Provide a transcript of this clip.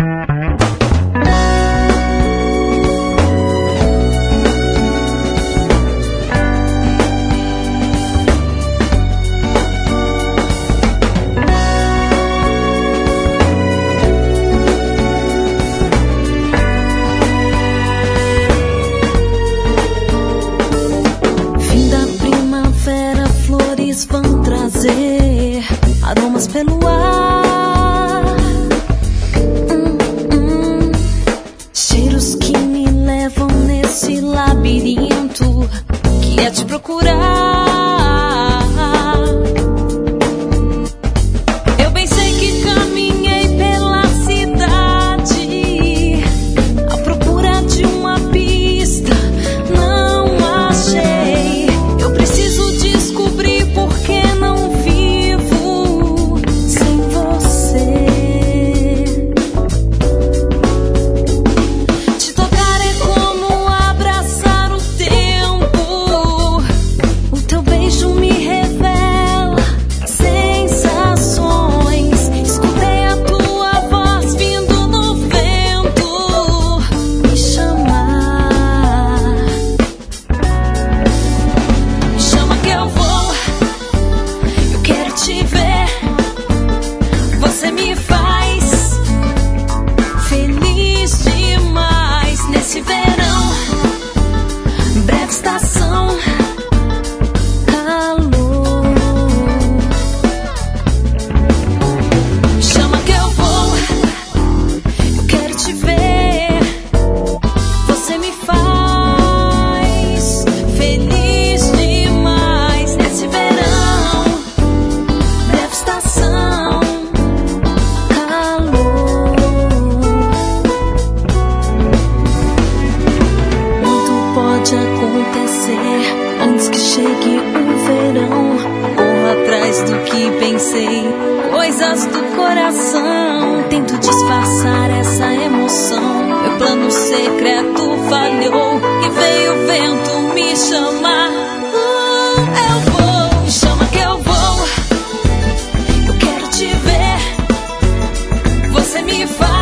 Vão trazer aromas pelo ar, cheiros que me levam nesse labirinto que é te procurar. Eu bem sei que caminhei pela cidade à procura de uma pista, não achei. Eu preciso descobrir por que não vivo sem você. Te tocar é como abraçar o tempo. O teu beijo me revela sensações. Escutei a tua voz vindo no vento me chamar. Me chama que eu vou. Eu quero te ver. Você me faz feliz demais nesse verão. Breve estação, calor. Me chama que eu vou. Eu quero te ver. Você me faz feliz demais nesse verão. Breve estação, calor. Muito pode acontecer antes que chegue o verão. Corro atrás do que pensei, coisas do coração. Tento disfarçar essa emoção. Meu plano secreto falhou e veio o vento me chamar. Eu vou, me chama que eu vou. Eu quero te ver. Você me faz